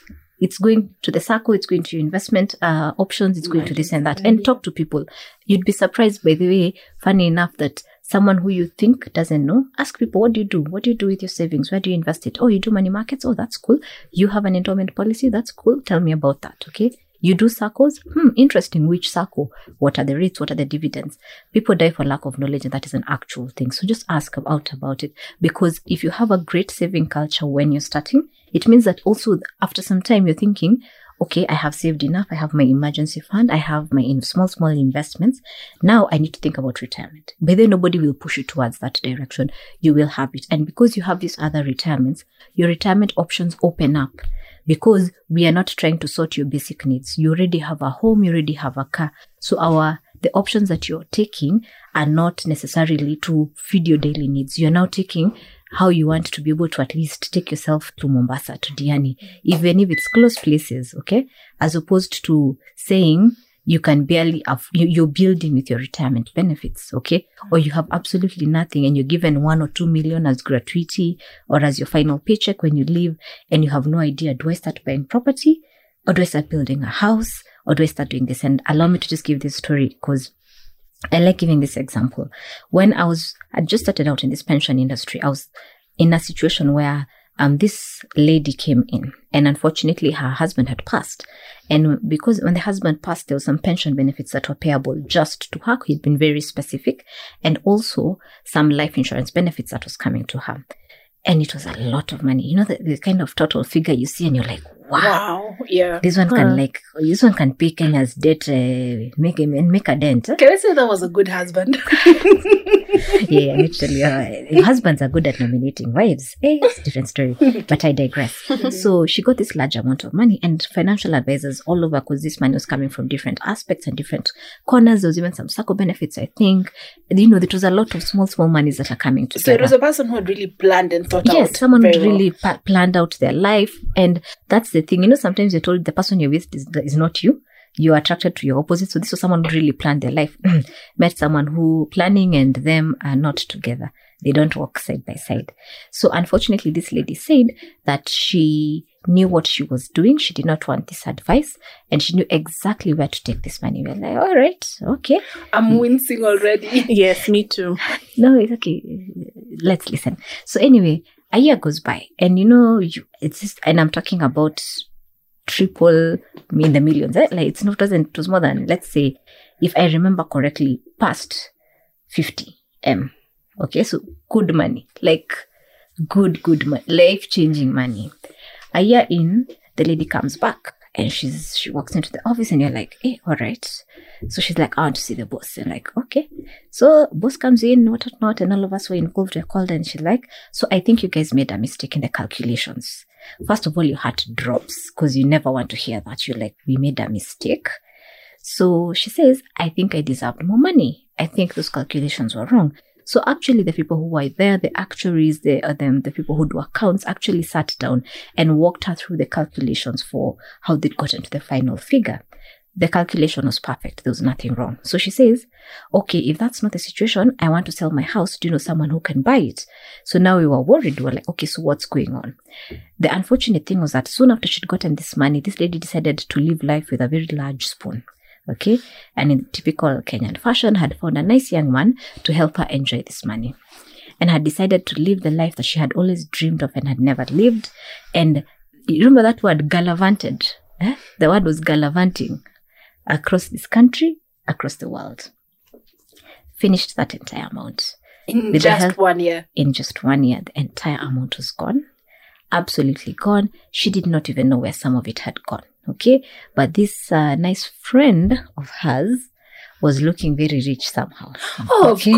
It's going to the circle, it's going to your investment options, it's going to this and that. And talk to people. You'd be surprised, by the way, funny enough, that someone who you think doesn't know, ask people, what do you do? What do you do with your savings? Where do you invest it? Oh, you do money markets? Oh, that's cool. You have an endowment policy? That's cool. Tell me about that, okay? You do circles? Interesting. Which circle? What are the rates? What are the dividends? People die for lack of knowledge, and that is an actual thing. So just ask about it. Because if you have a great saving culture when you're starting, it means that also after some time you're thinking, okay, I have saved enough. I have my emergency fund. I have my small investments. Now I need to think about retirement. But then nobody will push you towards that direction. You will have it. And because you have these other retirements, your retirement options open up. Because we are not trying to sort your basic needs. You already have a home, you already have a car. So the options that you're taking are not necessarily to feed your daily needs. You're now taking how you want to be able to at least take yourself to Mombasa, to Diani, even if it's close places, okay? As opposed to saying you can barely, you're building with your retirement benefits, okay? Or you have absolutely nothing and you're given 1 or 2 million as gratuity or as your final paycheck when you leave, and you have no idea, do I start buying property or do I start building a house or do I start doing this? And allow me to just give this story because I like giving this example. When I just started out in this pension industry, I was in a situation where this lady came in, and unfortunately her husband had passed. And because when the husband passed, there were some pension benefits that were payable just to her. He'd been very specific, and also some life insurance benefits that was coming to her. And it was a lot of money. You know, the kind of total figure you see and you're like, wow. Yeah. This one can pay Kenya's debt, make a dent. Can I say that was a good husband? Yeah, actually, husbands are good at nominating wives. It's a different story, but I digress. So she got this large amount of money, and financial advisors all over, because this money was coming from different aspects and different corners. There was even some circle benefits, I think. You know, there was a lot of small monies that are coming together. So it was a person who had really planned and thought out. Yes, someone who really planned out their life. And that's the thing. You know, sometimes you're told the person you're with is not you. You are attracted to your opposite. So this was someone who really planned their life. Met someone who planning and them are not together. They don't walk side by side. So unfortunately, this lady said that she knew what she was doing. She did not want this advice, and she knew exactly where to take this money. We're like, all right, okay. I'm wincing already. Yes, me too. No, it's okay. Let's listen. So anyway, a year goes by, and you know, it's just, and I'm talking about triple in the millions. Like it was more than, let's say, if I remember correctly, past 50 M. Okay, so good money, like good money, life-changing money. A year in, the lady comes back and she walks into the office and you're like, hey, all right. So she's like, I want to see the boss. And like, okay. So boss comes in, not, and all of us were involved. We're called, and she's like, so I think you guys made a mistake in the calculations. First of all, your heart drops because you never want to hear that. You're like, we made a mistake. So she says, I think I deserved more money. I think those calculations were wrong. So actually, the people who were there, the actuaries, the people who do accounts, actually sat down and walked her through the calculations for how they got into the final figure. The calculation was perfect. There was nothing wrong. So she says, okay, if that's not the situation, I want to sell my house. Do you know someone who can buy it? So now we were worried. We were like, okay, so what's going on? The unfortunate thing was that soon after she'd gotten this money, this lady decided to live life with a very large spoon. Okay. And in typical Kenyan fashion, had found a nice young man to help her enjoy this money, and had decided to live the life that she had always dreamed of and had never lived. And you remember that word, gallivanted? The word was gallivanting across this country, across the world. Finished that entire amount. In just 1 year. In just 1 year, the entire amount was gone. Absolutely gone. She did not even know where some of it had gone. Okay, but this nice friend of hers was looking very rich somehow. Oh, okay?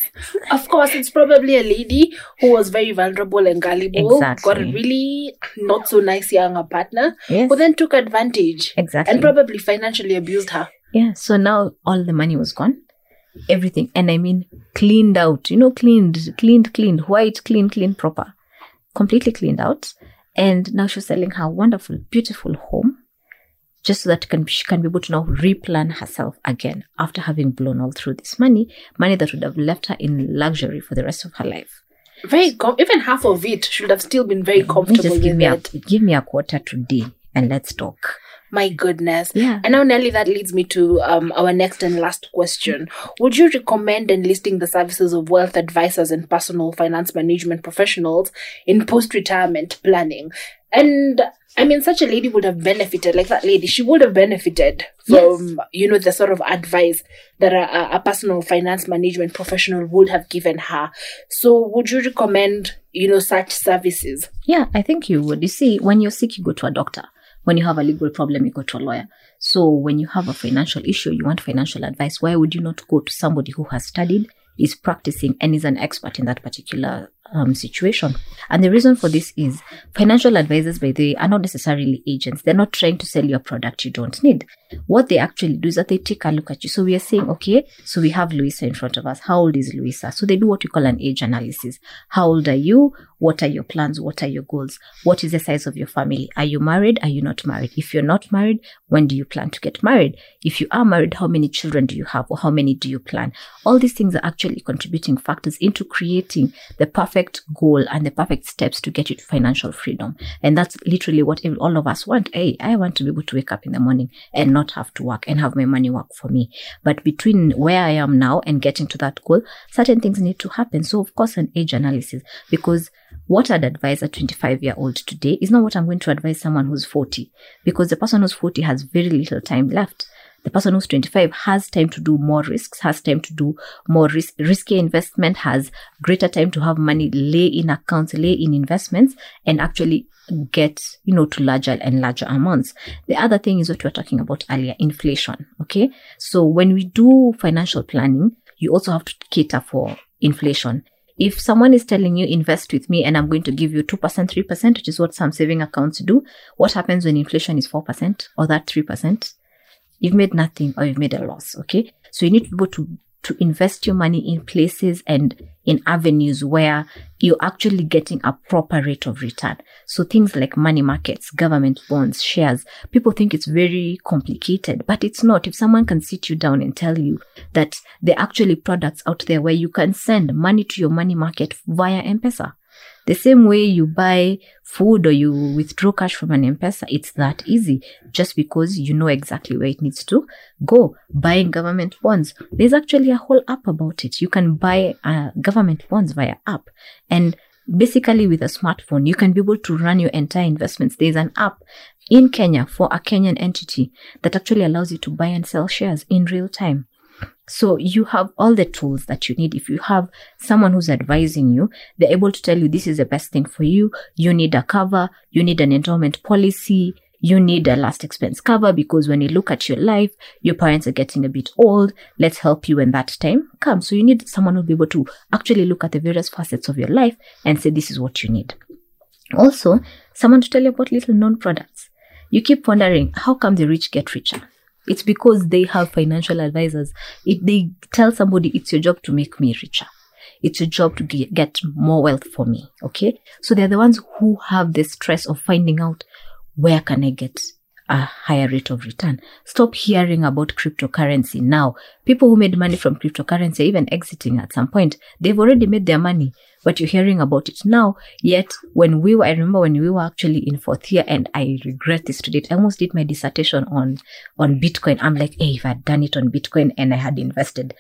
Of course, it's probably a lady who was very vulnerable and gullible. Exactly. Got a really not so nice younger partner, yes, who then took advantage. Exactly. And probably financially abused her. Yeah, so now all the money was gone. Everything, and I mean cleaned out. You know, cleaned, white, clean, proper, completely cleaned out. And now she's selling her wonderful, beautiful home, just so that she can be able to now replan herself again after having blown all through this money that would have left her in luxury for the rest of her life. Even half of it should have still been very comfortable. Just give me a quarter today, and let's talk. My goodness. Yeah. And now, Nelly, that leads me to our next and last question. Would you recommend enlisting the services of wealth advisors and personal finance management professionals in post-retirement planning? And I mean, such a lady would have benefited, like that lady, she would have benefited from, the sort of advice that a personal finance management professional would have given her. So would you recommend, such services? Yeah, I think you would. You see, when you're sick, you go to a doctor. When you have a legal problem, you go to a lawyer. So when you have a financial issue, you want financial advice, why would you not go to somebody who has studied, is practicing, and is an expert in that particular situation? And the reason for this is financial advisors, by the way, are not necessarily agents. They're not trying to sell you a product you don't need. What they actually do is that they take a look at you. So we are saying, okay, so we have Louisa in front of us. How old is Louisa? So they do what we call an age analysis. How old are you? What are your plans? What are your goals? What is the size of your family? Are you married? Are you not married? If you're not married, when do you plan to get married? If you are married, how many children do you have, or how many do you plan? All these things are actually contributing factors into creating the perfect goal and the perfect steps to get you to financial freedom. And that's literally what all of us want. Hey, I want to be able to wake up in the morning and not have to work and have my money work for me. But between where I am now and getting to that goal, certain things need to happen. So of course, an age analysis, because what I'd advise a 25-year-old today is not what I'm going to advise someone who's 40, because the person who's 40 has very little time left. The person who's 25 has time to do more risks, has time to do more risky investment, has greater time to have money lay in accounts, lay in investments, and actually get, to larger and larger amounts. The other thing is what we were talking about earlier, inflation. Okay. So when we do financial planning, you also have to cater for inflation. If someone is telling you invest with me and I'm going to give you 2%, 3%, which is what some saving accounts do, what happens when inflation is 4% or that 3%? You've made nothing, or you've made a loss. Okay. So you need to be able to invest your money in places and in avenues where you're actually getting a proper rate of return. So things like money markets, government bonds, shares, people think it's very complicated, but it's not. If someone can sit you down and tell you that there are actually products out there where you can send money to your money market via M-Pesa. The same way you buy food or you withdraw cash from an M-Pesa, it's that easy, just because you know exactly where it needs to go. Buying government bonds, there's actually a whole app about it. You can buy government bonds via app, and basically with a smartphone, you can be able to run your entire investments. There's an app in Kenya for a Kenyan entity that actually allows you to buy and sell shares in real time. So you have all the tools that you need. If you have someone who's advising you, they're able to tell you this is the best thing for you. You need a cover. You need an endowment policy. You need a last expense cover, because when you look at your life, your parents are getting a bit old. Let's help you when that time comes. So you need someone who'll be able to actually look at the various facets of your life and say, this is what you need. Also, someone to tell you about little known products. You keep wondering, how come the rich get richer? It's because they have financial advisors. They tell somebody, it's your job to make me richer. It's your job to get more wealth for me. Okay. So they're the ones who have the stress of finding out, where can I get a higher rate of return? Stop hearing about cryptocurrency now. People who made money from cryptocurrency are even exiting at some point. They've already made their money, but you're hearing about it now. Yet I remember when we were actually in fourth year, and I regret this to date, I almost did my dissertation on Bitcoin. I'm like, hey, if I'd done it on Bitcoin and I had invested.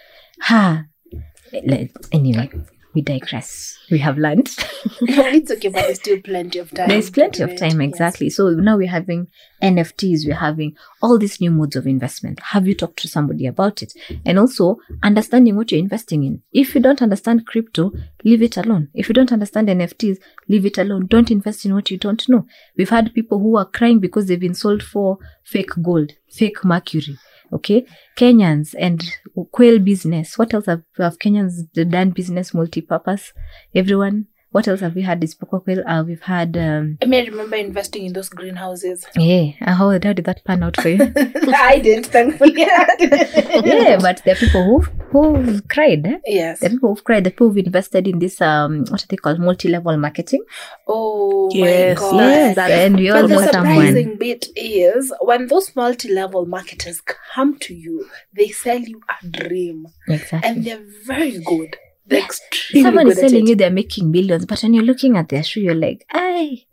Anyway, we digress. We have learned. It's okay, but there's still plenty of time. There's plenty of time, exactly. Yes. So now we're having NFTs, we're having all these new modes of investment. Have you talked to somebody about it? And also understanding what you're investing in. If you don't understand crypto, leave it alone. If you don't understand NFTs, leave it alone. Don't invest in what you don't know. We've had people who are crying because they've been sold for fake gold, fake mercury. Okay, Kenyans and quail business. What else have Kenyans done? Business, multi-purpose. Everyone. What else have we had? This Poko quail. We've had. I remember investing in those greenhouses. Yeah. How did that pan out for you? I didn't, thankfully. Yeah, but there are people who cried. Eh? Yes. The people who've cried. The people who've invested in this what are they called? Multi-level marketing. Oh yes, my God. Yes, and we all but the got someone. surprising bit is when those multi-level marketers come to you, they sell you a dream. Exactly. And they're very good. They're extremely Someone good is telling at you it. they're making millions, but when you're looking at their shoe, you're like, "Ay,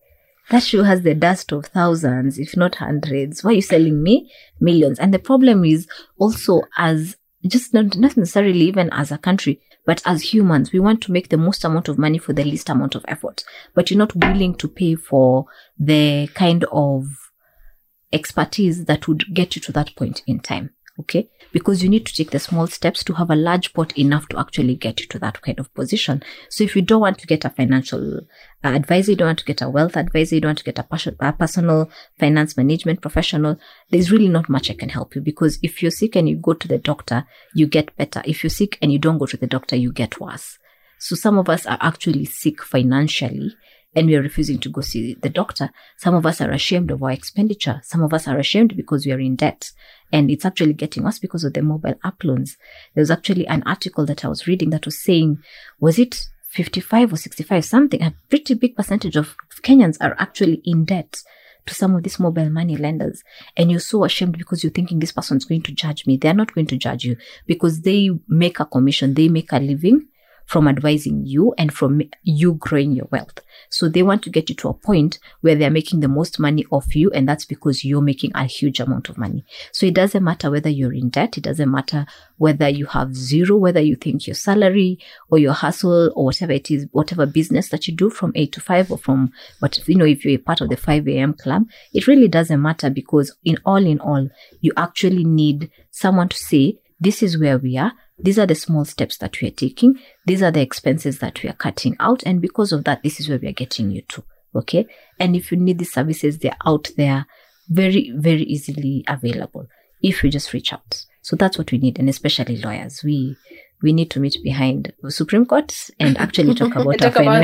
That shoe has the dust of thousands, if not hundreds. Why are you selling me millions? And the problem is also as just not necessarily even as a country, but as humans, we want to make the most amount of money for the least amount of effort. But you're not willing to pay for the kind of expertise that would get you to that point in time. Okay, because you need to take the small steps to have a large pot enough to actually get you to that kind of position. So if you don't want to get a financial advisor, you don't want to get a wealth advisor, you don't want to get a personal finance management professional, there's really not much I can help you, because if you're sick and you go to the doctor, you get better. If you're sick and you don't go to the doctor, you get worse. So some of us are actually sick financially and we are refusing to go see the doctor. Some of us are ashamed of our expenditure. Some of us are ashamed because we are in debt. And it's actually getting us because of the mobile app loans. There was actually an article that I was reading that was saying, was it 55 or 65 something? A pretty big percentage of Kenyans are actually in debt to some of these mobile money lenders. And you're so ashamed because you're thinking this person's going to judge me. They're not going to judge you because they make a commission. They make a living from advising you and from you growing your wealth. So they want to get you to a point where they're making the most money off you, and that's because you're making a huge amount of money. So it doesn't matter whether you're in debt, it doesn't matter whether you have zero, whether you think your salary or your hustle or whatever it is, whatever business that you do from 8 to 5 or from what, if you're a part of the 5 a.m. club, it really doesn't matter, because in all, you actually need someone to say, this is where we are. These are the small steps that we are taking. These are the expenses that we are cutting out. And because of that, this is where we are getting you to. Okay. And if you need these services, they're out there, very, very easily available if you just reach out. So that's what we need. And especially lawyers. We need to meet behind the Supreme Court and actually talk about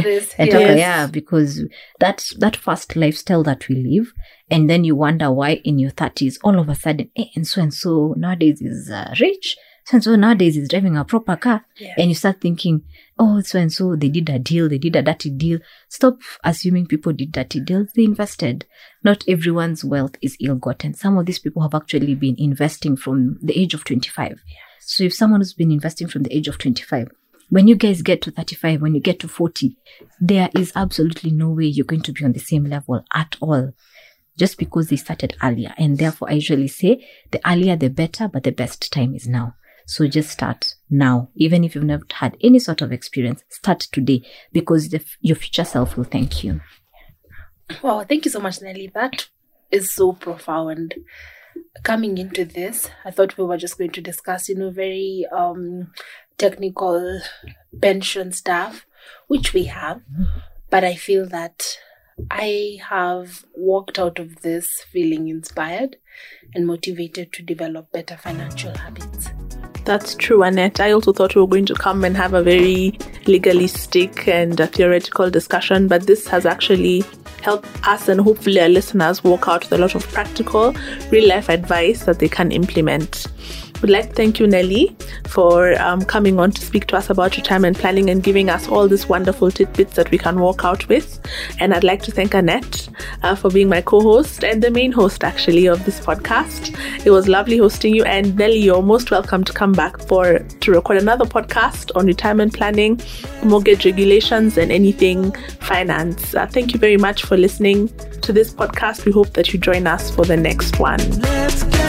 because that fast lifestyle that we live, and then you wonder why in your 30s all of a sudden, and so nowadays is rich, so nowadays is driving a proper car, and you start thinking, so they did a dirty deal. Stop assuming people did dirty deals. They invested. Not everyone's wealth is ill-gotten. Some of these people have actually been investing from the age of 25. So if someone has been investing from the age of 25, when you guys get to 35, when you get to 40, there is absolutely no way you're going to be on the same level at all, just because they started earlier. And therefore, I usually say the earlier, the better, but the best time is now. So just start now. Even if you've never had any sort of experience, start today, because your future self will thank you. Wow, thank you so much, Nelly. That is so profound. Coming into this, I thought we were just going to discuss, very technical pension stuff, which we have. But I feel that I have walked out of this feeling inspired and motivated to develop better financial habits. That's true, Annette. I also thought we were going to come and have a very legalistic and theoretical discussion, but this has actually helped us and hopefully our listeners walk out with a lot of practical, real-life advice that they can implement. We'd like to thank you, Nelly, for coming on to speak to us about retirement planning and giving us all these wonderful tidbits that we can walk out with. And I'd like to thank Annette for being my co-host and the main host, actually, of this podcast. It was lovely hosting you. And Nelly, you're most welcome to come back to record another podcast on retirement planning, mortgage regulations, and anything finance. Thank you very much for listening to this podcast. We hope that you join us for the next one. Let's go.